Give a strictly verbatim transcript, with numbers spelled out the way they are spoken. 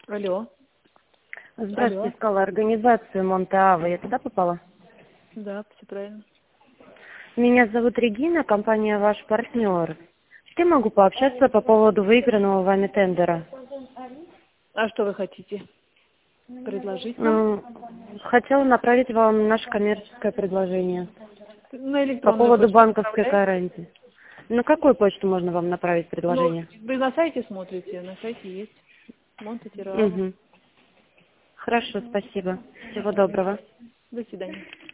Алло. Здравствуйте, Алло. искала организацию Монте-Аво. Я туда попала? Да, все правильно. Меня зовут Регина, компания «Ваш партнер». С кем могу пообщаться по поводу выигранного вами тендера? А что вы хотите предложить нам? М, Хотела направить вам наше коммерческое предложение На по электронную поводу почту банковской направляете? гарантии. На какую почту можно вам направить Ну, предложение? вы на сайте смотрите, на сайте есть. Монте Тирава. Угу. Хорошо, спасибо. Всего доброго. До свидания.